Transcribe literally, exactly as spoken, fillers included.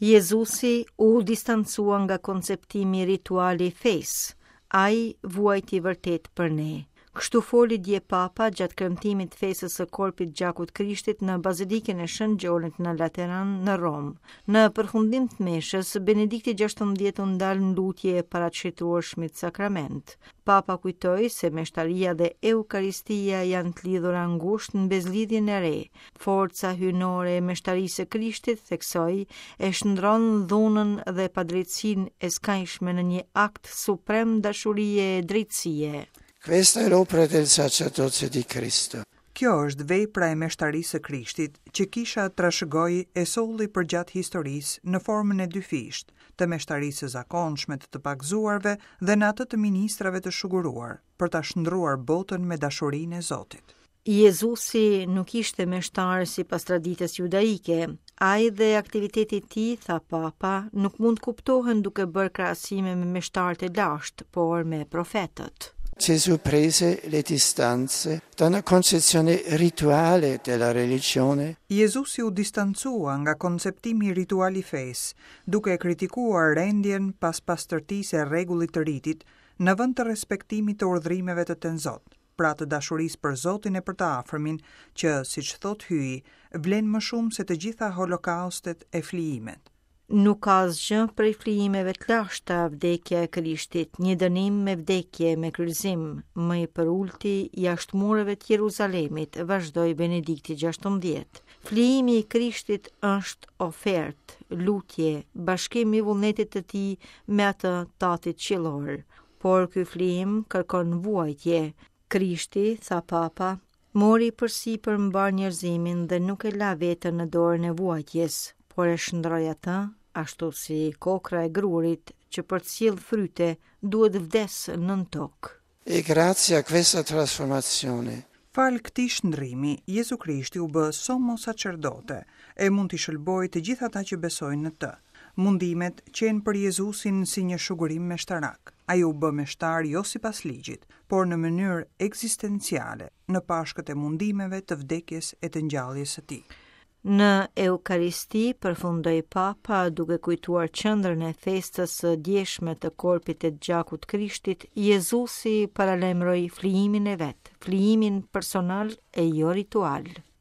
Jezusi u distancua nga konceptimi rituali i fesë, ai vuajti vërtet për ne. Kështu foli dje Papa gjatë kremtimit fesës së korpit gjakut Krishtit në Bazilikën e Shën Gjonit në Lateran në Rom. Në përfundim të meshës, Benedikti gjashtëmbëdhjetë u ndal në lutje e paraqitrueshmit sakrament. Papa kujtoi se meshtaria dhe eukaristia janë të lidhura ngushtë në bezlidhjen e re. Forca hyjnore e meshtarisë së Krishtit, theksoi, e shndron dhunën dhe padrejtësinë e skajshme në një akt suprem dashurie e drejtësie. Questa è l'opera del sacerdozio di Cristo. Kjo është vepra e meshtarisë së Krishtit që kisha trashëgoi e solli përgjatë historisë në formën e dyfisht, të meshtarisë së zakonshme të të pagzuarve dhe në atë të ministrave të shuguruar, për ta shndruar botën me dashurinë e Zotit. Jezusi nuk ishte meshtar sipas traditës judaike. Ai dhe aktiviteti i tij, tha Papa, nuk mund kuptohen duke bërë krahasime me meshtarët e lashtë, por me profetët. Gesù prese le distanze da una concezione rituale della religione. Jezusi u distancua nga konceptimi ritual i fesë, duke kritikuar rendjen pas pastërtisë e rregullit të ritit në vend të respektimit të urdhrimeve të Tenzot, pra të dashurisë për Zotin e për të afërmin, që, siç thot Hyi, vlen më shumë se të gjitha holokaustet e flijimet. Nuk ka asgjë prej flijimeve të lashta vdekja e Krishtit, një dënim me vdekje me kryqëzim, më i përulti jashtë mureve të Jeruzalemit, vazhdoi Benedikti gjashtëmbëdhjetë. Flijimi i Krishtit është ofertë, lutje, bashkim i vullnetit të tij me atë tatit qiellor. Por ky flijim kërkon vuajtje. Krishti, tha Papa, mori përsipër mbar njerëzimin dhe nuk e la veten në dorën e vuajtjes, por e shndroi atë, ashtu si kokra e grurit që për të sjellë fryte duhet vdes nën tokë. E grazie a questa trasformazione. Fal këtij shndrimi, Jezu Krishti u bë sommo sacerdote e mund t'i shëlbojë të gjithë ata që besojnë në të. Mundimet qenë për Jezusin si një shugurim meshtarak. Ai u bë meshtar jo sipas ligjit, por në mënyrë ekzistenciale, në pashkët e mundimeve të vdekjes e të ngjalljes së tij. Në Eukaristi përfundoi Papa duke kujtuar qendrën e festës së djeshme të korpit të gjakut Krishtit, Jezusi paralajmëroi flijimin e vet, flijimin personal e jo ritual.